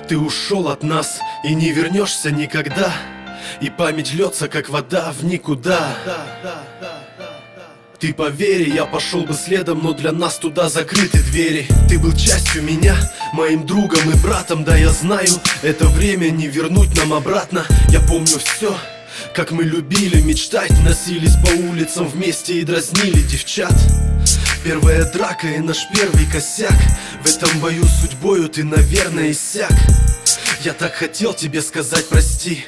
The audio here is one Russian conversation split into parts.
Ты ушел от нас и не вернешься никогда, и память льется, как вода, в никуда. Ты поверь, я пошел бы следом, но для нас туда закрыты двери. Ты был частью меня, моим другом и братом. Да, я знаю, это время не вернуть нам обратно. Я помню все, как мы любили мечтать, носились по улицам вместе и дразнили девчат. Первая драка и наш первый косяк. В этом бою судьбою ты, наверное, иссяк. Я так хотел тебе сказать прости,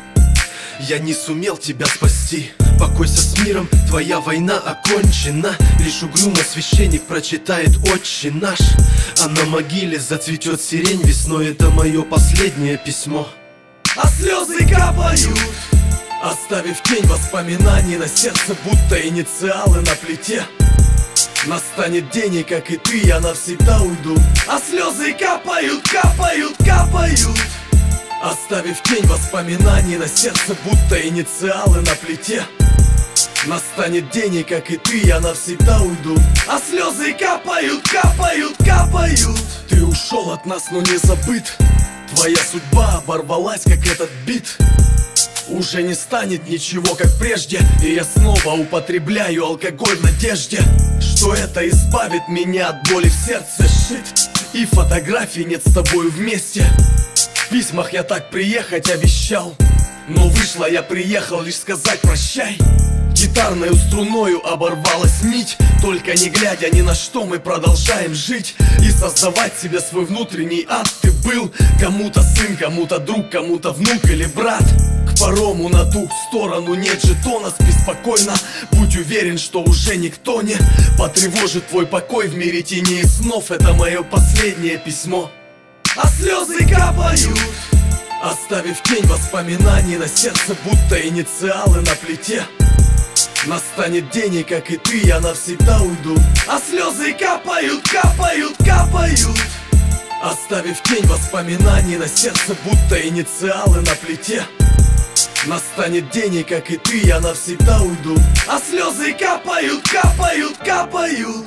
я не сумел тебя спасти. Покойся с миром, твоя война окончена. Лишь угрюмо священник прочитает «Отче наш», а на могиле зацветет сирень весной. Это мое последнее письмо. А слезы капают, оставив тень воспоминаний на сердце, будто инициалы на плите. Настанет день, и как и ты, я навсегда уйду. А слезы капают, капают, капают, оставив тень воспоминаний на сердце, будто инициалы на плите. Настанет день, и как и ты, я навсегда уйду. А слезы капают, капают, капают. Ты ушел от нас, но не забыт. Твоя судьба оборвалась, как этот бит. Уже не станет ничего, как прежде, и я снова употребляю алкоголь в надежде, что это избавит меня от боли в сердце. Шит, и фотографий нет с тобою вместе. В письмах я так приехать обещал, но вышло, я приехал лишь сказать прощай. Гитарною струною оборвалась нить. Только не глядя ни на что, мы продолжаем жить и создавать себе свой внутренний ад. Ты был кому-то сын, кому-то друг, кому-то внук или брат. К парому на ту сторону нет жетона. Спи спокойно, будь уверен, что уже никто не потревожит твой покой в мире теней и снов. Это мое последнее письмо. А слезы капают, оставив тень воспоминаний на сердце, будто инициалы на плите. Настанет день, и как и ты, я навсегда уйду. А слезы капают, капают, капают, оставив тень воспоминаний на сердце, будто инициалы на плите. Настанет день, и как и ты, я навсегда уйду. А слезы капают, капают, капают.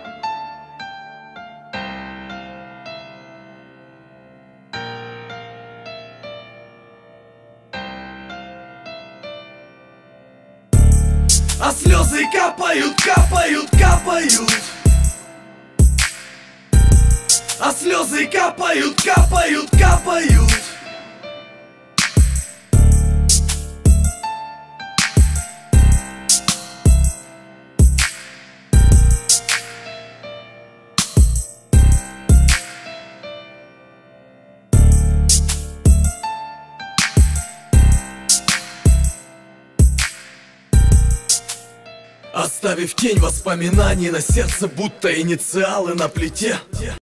А слезы капают, капают, капают. А слезы капают, капают, капают. Оставив тень воспоминаний на сердце, будто инициалы на плите.